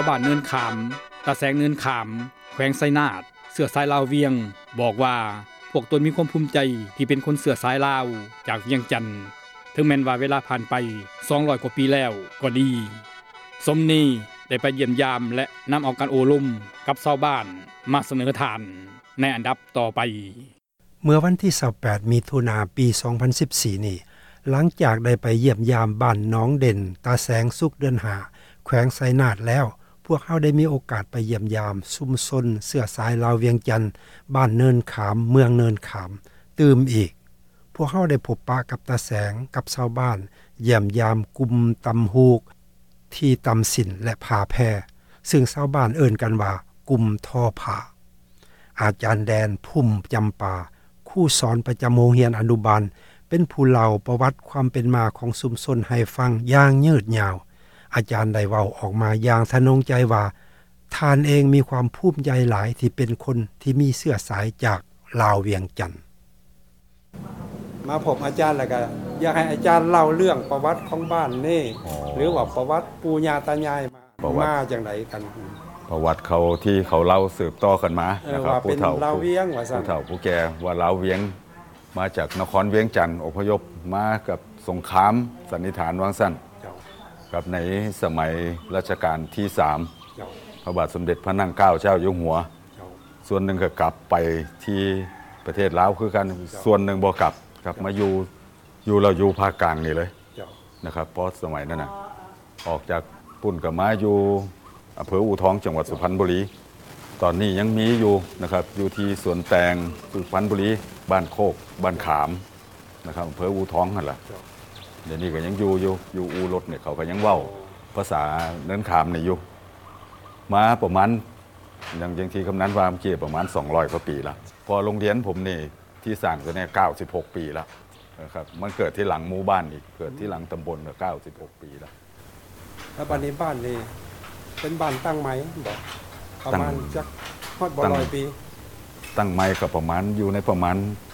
บ้านเนินขามตาแสงเนินขามแขวงไสนาทเสื้อสายลาวเวียงบอกว่าพวกตนมีความภูมิใจที่เป็นคนเสื้อสายลาวจากเวียงจันทน์ถึงแม้นว่าเวลาผ่านไป200กว่าปีแล้วก็ดีสมนี้ได้ไปเยี่ยมยามและนำเอาการโอลุ่มกับชาวบ้านมาเสนอทานในอันดับต่อไปเมื่อวันที่28มิถุนายนปี2014นี่หลังจากได้ไปเยี่ยมยามบ้านน้องเด่นตาแสงสุขเดือน5แขวงไสนาทแล้วพวกเฮาได้มีโอกาสไปเยี่ยมยามชุมชนเสื้อสายลาวเวียงจันทน์บ้านเนินขามเมืองเนินขามตื่มอีกพวกเฮาได้พบปะกับตาแสงกับชาวบ้านเยี่ยมยามกลุ่มตำฮูกที่ตำสินและผาแพรซึ่งชาวบ้านเอิ้นกันว่ากลุ่มทอผ้าอาจารย์แดนพุ่มจำปาครูสอนประจำโรงเรียนอนุบาลเป็นผู้เล่าประวัติความเป็นมาของชุมชนให้ฟังอย่างยืดยาวอาจารย์ได้เว้าออกมาอย่างทะนงใจว่าท่านเองมีความภูมิใจหลายที่เป็นคนที่มีเสื้อสายจากลาวเวียงจันทน์มาพบอาจารย์แล้วก็อยากให้อาจารย์เล่าเรื่องประวัติของบ้านนี่หรือว่าประวัติปู่ย่าตายายมาจังได๋กันประวัติเขาที่เขาเล่าสืบต่อกันมานะครับผู้เฒ่าลาวเวียงว่าซั่นผู้เฒ่าผู้แก่ว่าลาวเวียงมาจากนครเวียงจันทน์อพยพมากับสงครามสันนิษฐานว่าซั่นกับในสมัยรัชกาลที่3พระบาทสมเด็จพระนั่งเกล้าเจ้าอยู่หัวส่วนหนึ่งก็กลับไปที่ประเทศลาวคือกันส่วนหนึ่งบ่กลับมาอยู่เราอยู่ภาคกลางนี่เลยนะครับเพราะสมัยนั้นน่ะออกจากปุ่นก็มาอยู่อำเภออู่ทองจังหวัดสุพรรณบุรีตอนนี้ยังมีอยู่นะครับอยู่ที่สวนแตงสุพรรณบุรีบ้านโคกบ้านขามนะครับอำเภออู่ทองนั่นล่ะเดี๋ยวนี้ก็ยังอยู่อู่รถเนี่ยเขาก็ยังเว้าภาษาเนินขามนี่อยู่มาประมาณอย่างที่คำนั้นว่าเมื่อกี้ประมาณ200กว่าปีแล้วพอโรงเรียนผมนี่ที่สร้างตัวนี้96ปีแล้วนะครับมันเกิดที่หลังหมู่บ้านอีกเกิดที่หลังตำบล96ปีแล้วบ้านนี้บ้านนี่เป็นบ้านตั้งใหม่บ่ประมาณจักฮอดบ่100ปีตั้งใหม่ก็ประมาณอยู่ในประมาณ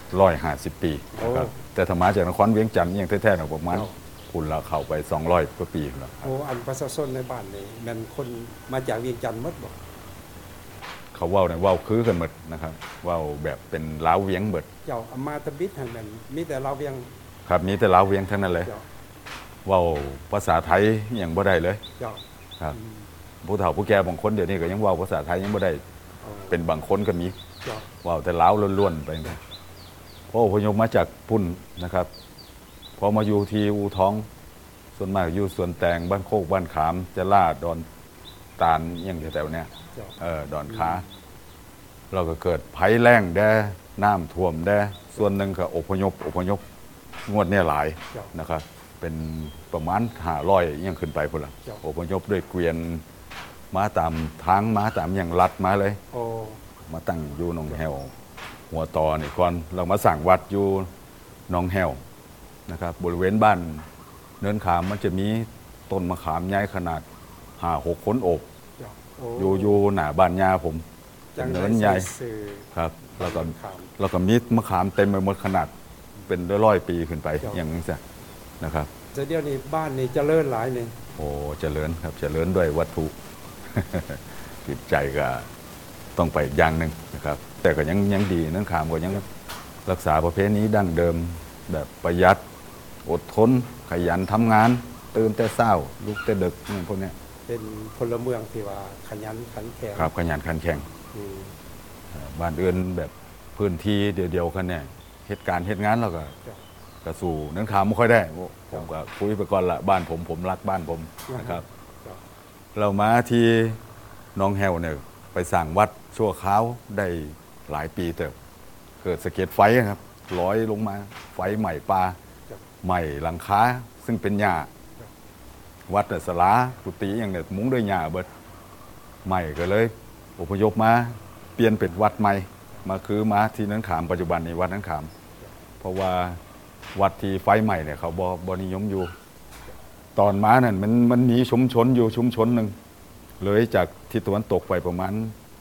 150ปีนะครับแต่ถ้ามาจากนครเวียงจันทน์อย่างแท้ๆน่ะประมาณคุณละเข้าไป200กว่าปีแล้วโอ้อันประชาชนในบ้านนี่แม่นคนมาจากเวียงจันทน์หมดบ่เขาเว้าเนี่ยเว้าคือกันหมดนะครับเว้าแบบเป็นลาวเวียงเบิดเจ้าอมาตะบิดหั่นแม่นมีแต่ลาวเวียงครับมีแต่ลาวเวียงเท่านั้นเลยเว้าภาษาไทยหยังบ่ได้เลยเจ้าครับผู้เฒ่าผู้แก่บางคนเดี๋ยวนี้ก็ยังเว้าภาษาไทยยังบ่ได้เป็นบางคนก็มีเว้าแต่ลาวล้วนๆไปจังพออพยพมาจากพุ่นนะครับพอมาอยู่ที่อู่ทองส่วนมากอยู่สวนแตงบ้านโคกบ้านขามจะลาดอนตาลหยังแถวๆเนี้ยดอนค้าเราก็เกิดภัยแล้งแด่น้ำท่วมแด่ส่วนหนึ่งก็อพยพงวดเนี่ยหลายนะครับเป็นประมาณ500ยังขึ้นไปพุ่นล่ะอพยพด้วยเกวียนมาตามทางมาตามอย่างลัดมาเลยมาตั้งอยู่หนองแหวหัวตอนี่ก่อนเรามาสร้างวัดอยู่หนองแหวนะครับบริเวณบ้านเนินขามมันจะมีต้นมะขามใหญ่ขนาด5-6 คนโอบอยู่หน้าบ้านย่าผมเนินใหญ่ครับแล้วก็มีมะขามเต็มไปหมดขนาดเป็น100ปีขึ้นไปอย่างนี้ซะนะครับแต่เดี๋ยวนี้บ้านนี่เจริญหลายนี่โอ้เจริญครับเจริญด้วยวัตถุจิตใจก็ต้องไปอย่างนึงนะครับแต่ก็ยังดีเนินขามก็ยังรักษาประเพณีดั้งเดิมแบบประหยัดอดทนขยันทำงานตื่นแต่เช้าลุกแต่ดึกพวกนี้เป็นพลเมืองที่ว่าขยันขันแข็งครับขยันขันแข็งบ้านอื่นแบบพื้นที่เดียวๆกันเนี่ยเหตุการณ์เหตุงานเราก็กระสู่เนินขามไม่ค่อยได้ผมก็คุยไปก่อนละบ้านผมรักบ้านผมนะครับเรามาที่หนองแหวเนี่ยไปสร้างวัดชั่วคราวได้หลายปีแต่เกิดสะเก็ดไฟครับลอยลงมาไฟใหม่ปลาใหม่หลังคาซึ่งเป็นหญ้าวัดศาลากุฏิอย่างเนี่ยมุ้งด้วยหญ้าเบิดใหม่ก็เลยอพยพมาเปลี่ยนเป็นวัดใหม่มาคือมาที่นั้นขามปัจจุบันนี้วัดนั้นขามเพราะว่าวัดที่ไฟใหม่เนี่ยเขาบ่นิยมอยู่ตอนมานั่นมันมีชุมชนอยู่ชุมชนนึงเลยจากทิศตะวันตกไปประมาณ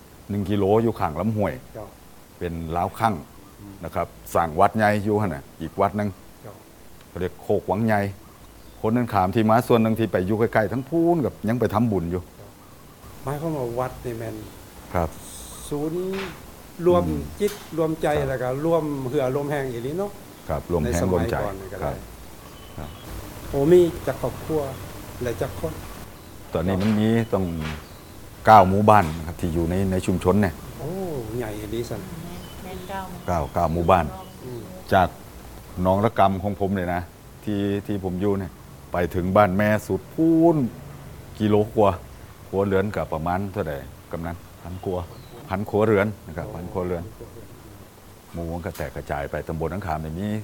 1กิโลอยู่ข้างลำห้วยเป็นล้าวคั่งนะครับสร้างวัดใหญ่อยู่หั่นน่ะอีกวัดนึงเรียกโคกหวังใหญ่คนนั้นขามที่มาส่วนนึงที่ไปอยู่ใกล้ๆทั้งพูนกับยังไปทำบุญอยู่หมายความว่าวัดนี่แม่นครับศูนย์รวมจิตรวมใจแล้วก็รวมเหือรวมแห้งอีหลีเนาะครับรวมแรงรวมใจในสมัยก่อนนี่ก็คได้รับโอ้มีจักครอบครัวและจักคนตอนนี้มันมีต้อง9หมู่บ้านนะครับที่อยู่ในชุมชนเนี่ยโอ้ใหญ่อีหลีซั่นแม่นเก้า 9หมู่บ้านอืมจากหนองระกำของผมเนี่ยนะที่ผมอยู่เนี่ยไปถึงบ้านแม่สุดพูนกิโลกว่าหัวเรือนกับประมาณเท่าไหร่กำนัน1,000 กว่า1,000 ครัวเรือนนะครับ1,000 ครัวเรือนหมู่มันก็แตกกระจายไปตำบลนังขามเนี่ยมี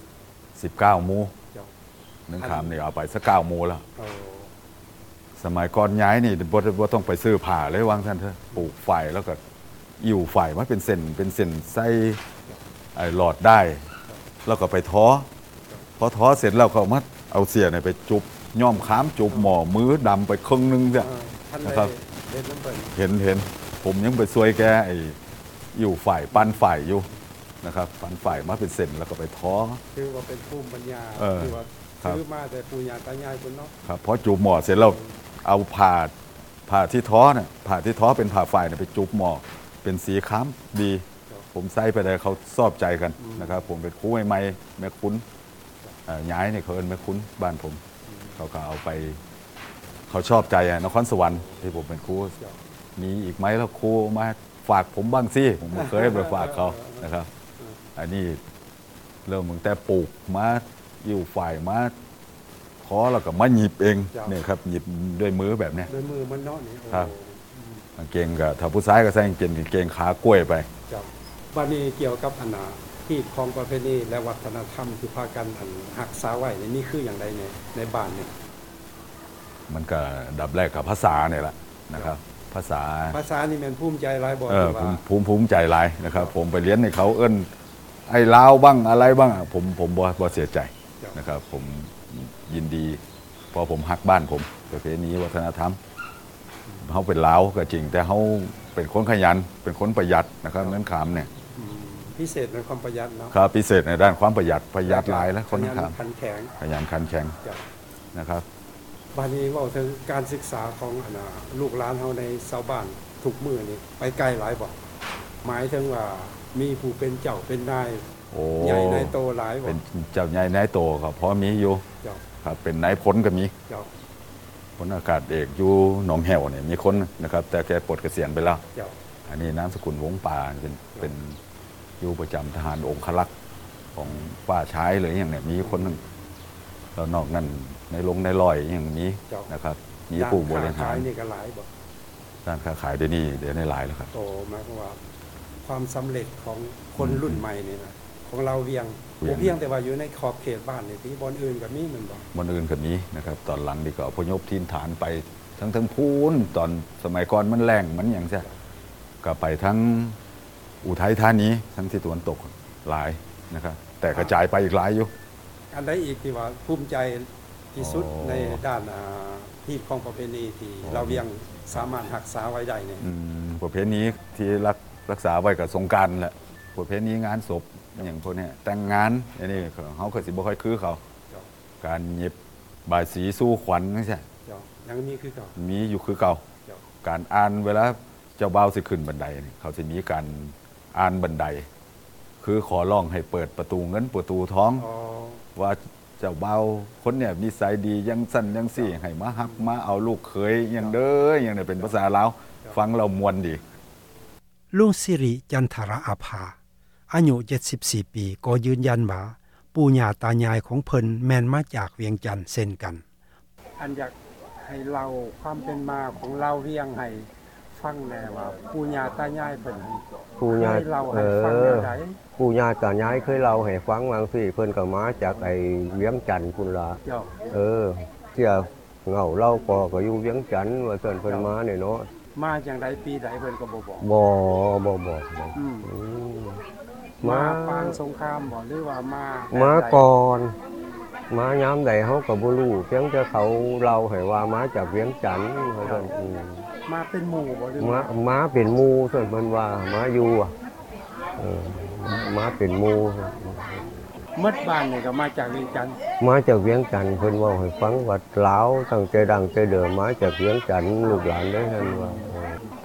19หมู่เจ้านังขามเนี่ยเอาไปสัก9หมู่แล้วโอ้สมัยก่อนย้ายนี่บ่ต้องไปซื้อผ่าเลยวางท่านเถอะปลูกไฟแล้วก็อิ่วไฟมาเป็นเส้นใส่ไอ้หลอดได้ แล้วก็ไปท้อพอท้อเสร็จแล้วเขามาเอาเสียเนี่ยไปจุบย่อมค้ามจุบหม้อมือดำไปครึ่งนึงเนี่ยท่านนะครับเฮ็ดน้ำเปิ้นเห็นผมยังไปซวยแกไอ้อิ่วไฟปั้นไฟอยู่นะครับปั้นไฟมาเป็นเส้นแล้วก็ไปท้อคือว่าเป็นภูมิปัญญา คือว่าครับซื้อมาแต่ปู่ย่าตายายเพิ่นเนาะครับพอจุบหม้อเสร็จแล้วเอาผ่าที่ท้อเนี่ยผ่าที่ท้อเป็นผ่าไฟเนี่ยไปจุบหม้อเป็นสีค้ามดี ผมใส่ไปเลยเขาชอบใจกันนะครับผมเป็นครูใหม่ๆแม่คุ้นย้ายเนี่ยเขาเอิ้นแม่คุ้นบ้านผมเขาก็เอาไปเขาชอบใจนครสวรรค์ที่ผมเป็นครูมีอีกไหมแล้วครูมาฝากผมบ้างสิผมเคยไปฝากเขานะครับอันนี้เริ่มตั้งแต่ปลูกมาอยู่ฝ่ายมาขอแล้วก็มาหยิบเองเนี่ยครับหยิบด้วยมือแบบเนี้ยด้วยมือมันเนาะนี่โอ้ครับ กางเกงกับถ้าผู้ชายก็ใส่กางเกงขากล้วยไปเจ้าบัดนี้เกี่ยวกับที่ของประเพณีและวัฒนธรรมที่พากันรักษาไว้นี่คืออย่างไรในบ้านนี่มันก็ดับแรกกับภาษาเนี่ยแหละนะครับ ภาษาภาษานี่แม่นภูมิใจหลายบ่เออที่ว่าภูมิใจหลายนะครับ ผมไปเรียนในเขาเอิ้นไอ้ลาวบ้างอะไรบ้างผมบ่เสียใจนะครับ ผมยินดีเพราะผมฮักบ้านผมประเพณีวัฒนธรรมเขาเป็นลาวก็จริง แต่เขาเป็นคนขยันเป็นคนประหยัดนะครับนั้นขามเนี่ยพิเศษในความประหยัดเนาะครับพิเศษในด้านความประหยัดหลายแล้วคนนั้นขามขันแข็งขยันขันแข็งเจ้านะครับบัดนี้เว้าถึงการศึกษาของลูกหลานเฮาในชาวบ้านทุกมื้อนี่ไปไกลหลายบ่หมายถึงว่ามีผู้เป็นเจ้าเป็นนายโอ้ใหญ่นายโตหลายบ่เป็นเจ้าใหญ่นายโตครับเพราะมีอยู่เจ้าครับเป็นนายพลก็มีเจ้าพลอากาศเอกอยู่หนองแหวเนี่ยมีคนนะครับ แต่แกปลดเกษียณไปแล้วเจ้าอันนี้นามสกุลวงป่าเป็นอยู่ประจำทหารองครักษ์ของป่าช้ายเลยอย่างเนี่ยมีคนหนึงแล้วนอกนั้นในลอยอย่างนี้นะครับ มีผู้บริหารด้นค้ขยนี่ก็หลายบ่ด้านค้าขายเดี๋ยวนี้ในหลายแล้วครับโตหมายความว่าความสำเร็จของคนรุ่นใหม่นี่นะของเราเวียงบ่เพียงแต่ว่าอยู่ในขอบเขตบ้านนี่ที่บ่อนอื่นก็มีแม่นบ่บนอื่นก็มีนะครับ ตอนหลังนี่ก็อพยพทีมฐานไปทั้งพูนตอนสมัยก่อนมันแรงมันอย่างเช่ก็ไปทั้งอุทัยธานีทั้งที่ตะวันตกหลายนะครับ แต่กระจายไปอีกหลายอยู่อันใดอีกที่ว่าภูมิใจที่สุดอ๋อในด้านที่ของประเพณีที่เราเวียงสามารถรักษาไว้ได้เนี่ยประเพณีที่รักษาไว้กับสงกรานต์แหละประเพณีงานศพอย่างพวกเนี้ยแต่งงานอันนี้เขาก็สิบ่ค่อยคือเขาเจ้าการหยิบบายสีสู้ขวัญนี่ใช่เจ้ายังมีคือเก่ามีอยู่คือเก่าเจ้าการอ่านเวลาเจ้าบ่าวสิขึ้นบันไดนี่เขาจะมีการอ่านบันได คือขอร้องให้เปิดประตูเงินประตูทองอ๋อว่าเจ้าบ่าวคนเนี่ยนิสัยดียังสั้นยังสี่ให้มาฮักมาเอาลูกเขยอย่างเด้ออย่างเนี่ยเป็นภาษาลาวฟังเรามวนดีลุงสิริจันทรอาภาอายุ74 ปีก็ยืนยันว่าปู่ย่าตายายของเพิ่นแม่นมาจากเวียงจันทน์เช่นกัน อันอยากให้เล่าความเป็นมาของเราเวียงให้ฟังแน่ว่าปู่ย่าตายายเพิ่นปู่ย่าให้เราให้ฟังแนวใดปู่ย่าตายายเคยเล่าให้ฟังบางสิเพิ่นก็มาจากไอ้เวียงจันทน์พุ่นล่ะเจ้าเที่ยเหงาเล่าก็อยู่เวียงจันทน์ว่าซั่นเพิ่นมาเนี่ยเนาะมาจังไดปีใดเพิ่นก็บ่บอกบ่บอกอืมอืมมาปางสงครามบ่หรือว่ามามาก่อนมายามใดเฮาก็บ่รู้เพียงแต่เขาเล่าให้ว่ามาจากเวียงจันทน์ว่าซั่นมาเป็นหมู่บ่หรือมาเป็นหมู่ซั่นเพิ่นว่ามาอยู่อะมาเป็นหมู่หมดบ้านนี่ก็มาจากเวียงจันทน์มาจากเวียงจันทน์เพิ่นเว้าให้ฟังว่าลาวตั้งแต่ดังแต่เดิมมาจากเวียงจันทน์ลูกหลานได้ท่านว่า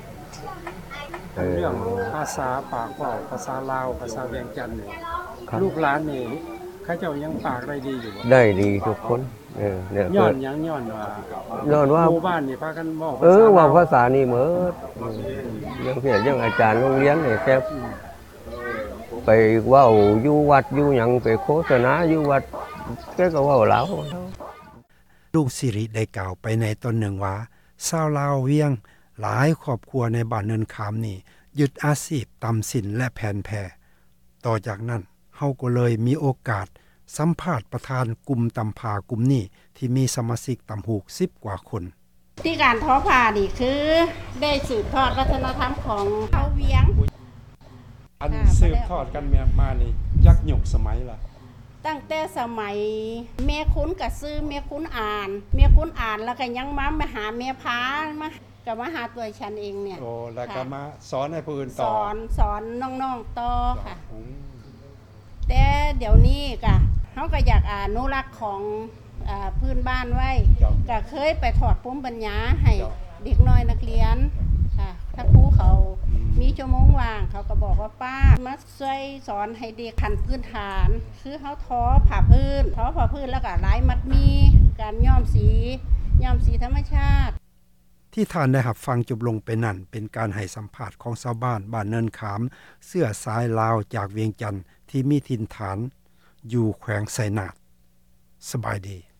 เรื่องภาษาปากเว้าภาษาลาวภาษาเวียงจันทน์นี่ครับลูกหลานนี่เขาเจ้ายังปากได้ดีอยู่บ่ได้ดีทุกคนเนี่ยย้อเกินดหยังย้อนว่าย้อนว่าหมู่บ้านนี่พากันเว้าว่าภาภาษาษานี่หมดยังเพียยังอาจารย์โรงเรียนนี่แกไปเว้าอยู่วัดอยู่หยังไปโฆษณาอยู่วัดแกก็เว้าลาวลูกสิริได้กล่าวไปในตอนหนึ่งว่าชาวลาวเวียงหลายครอบครัวในบ้านเนินขามนี่ยึดอาชีพตำสินและแผ่นแพรต่อจากนั้นเฮาก็เลยมีโอกาสสัมภาษณ์ประธานกลุ่มตำผากลุ่มนี้ที่มีสมาชิกตำหูก10 กว่าคนที่การท้อผ้านี่คือได้สืบทอดวัฒนธรรมของชาวเวียงอันสืบทอดกันมานี่จักหยกสมัยล่ะตั้งแต่สมัยแม่คุ้นกับซื้อแม่คุ้นอ่านแม่คุ้นอ่านแล้วก็ยังมาหาแม่พามาก็มาหาตัวฉันเองเนี่ยโอ้แล้วก็มาสอนให้ผู้อื่นสต่ออนน้องๆต่อค่ะอืมแต่เดี๋ยวนี้ก็เฮาก็อยากอนุรักษ์ของพื้นบ้านไว้ก็เคยไปถอดภูมิปัญญาให้เด็กน้อยนักเรียนค่ะถ้าครูเขามีชั่วโมงว่างเขาก็บอกว่าป้ามาช่วยสอนให้เด็กขั้นพื้นฐานคือเฮาท้อผ้าพื้นแล้วก็ลายมัดมีการย้อมสีธรรมชาติที่ท่านได้รับฟังจบลงไปนั่นเป็นการให้สัมภาษณ์ของชาวบ้านบ้านเนินขามเสื้อสายลาวจากเวียงจันทน์ที่มีถิ่นฐานอยู่แขวงไสนาทสบายดี